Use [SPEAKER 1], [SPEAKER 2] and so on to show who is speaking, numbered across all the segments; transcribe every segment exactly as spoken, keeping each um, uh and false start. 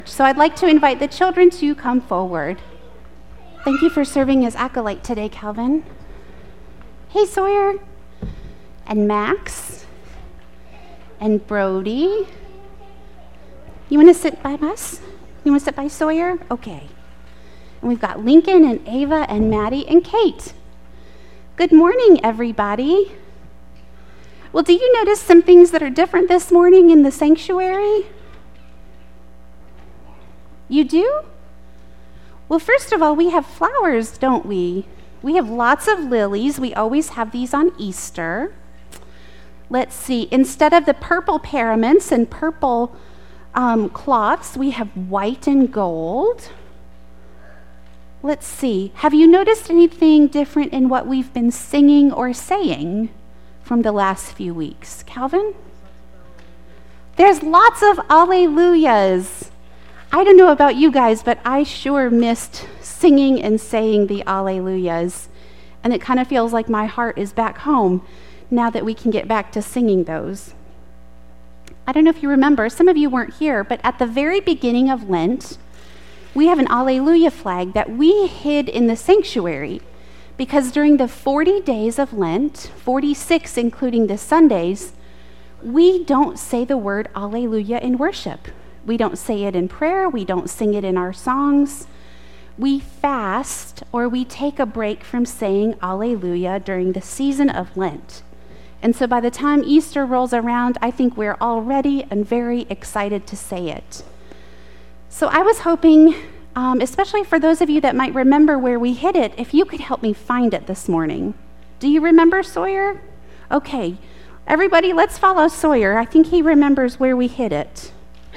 [SPEAKER 1] So I'd like to invite the children to come forward. Thank you for serving as acolyte today, Calvin. Hey, Sawyer. And Max. And Brody. You want to sit by us? You want to sit by Sawyer? Okay. And we've got Lincoln and Ava and Maddie and Kate. Good morning, everybody. Well, do you notice some things that are different this morning in the sanctuary? You do? Well, first of all, we have flowers, don't we? We have lots of lilies. We always have these on Easter. Let's see. Instead of the purple paraments and purple um, cloths, we have white and gold. Let's see. Have you noticed anything different in what we've been singing or saying from the last few weeks? Calvin? There's lots of alleluias. I don't know about you guys, but I sure missed singing and saying the alleluias. And it kind of feels like my heart is back home now that we can get back to singing those. I don't know if you remember, some of you weren't here, but at the very beginning of Lent, we have an alleluia flag that we hid in the sanctuary because during the forty days of Lent, forty-six including the Sundays, we don't say the word alleluia in worship. We don't say it in prayer. We don't sing it in our songs. We fast or we take a break from saying alleluia during the season of Lent. And so by the time Easter rolls around, I think we're all ready and very excited to say it. So I was hoping, um, especially for those of you that might remember where we hid it, if you could help me find it this morning. Do you remember, Sawyer? Okay. Everybody, let's follow Sawyer. I think he remembers where we hid it.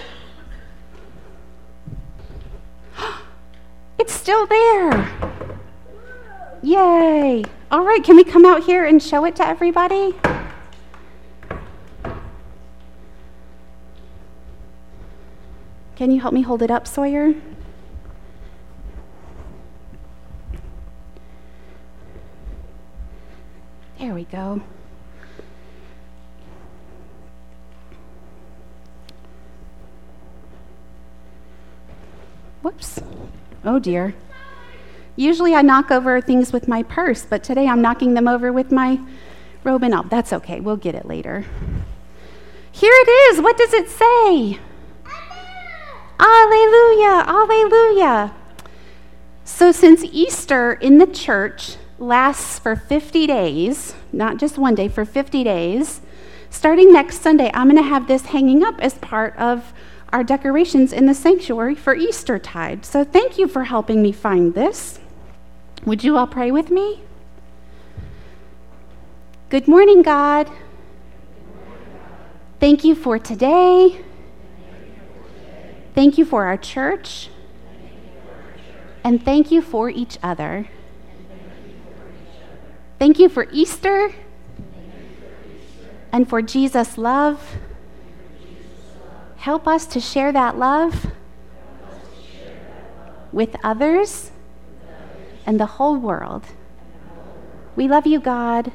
[SPEAKER 1] It's still there. Yay. All right, can we come out here and show it to everybody? Can you help me hold it up, Sawyer? There we go. Whoops. Oh dear. Usually I knock over things with my purse, but today I'm knocking them over with my robe and all. That's okay, we'll get it later. Here it is. What does it say? Alleluia, alleluia. So since Easter in the church lasts for fifty days, not just one day, for fifty days, starting next Sunday, I'm going to have this hanging up as part of our decorations in the sanctuary for Eastertide. So thank you for helping me find this. Would you all pray with me? Good morning, God. Thank you for today. Thank you for our church. And thank you for each other. Thank you for Easter and for Jesus' love. Help us to share that love with others and the whole world. We love you, God.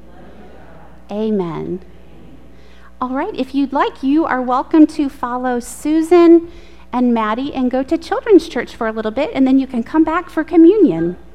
[SPEAKER 1] Amen. All right, if you'd like, you are welcome to follow Susan and Maddie and go to Children's Church for a little bit, and then you can come back for communion.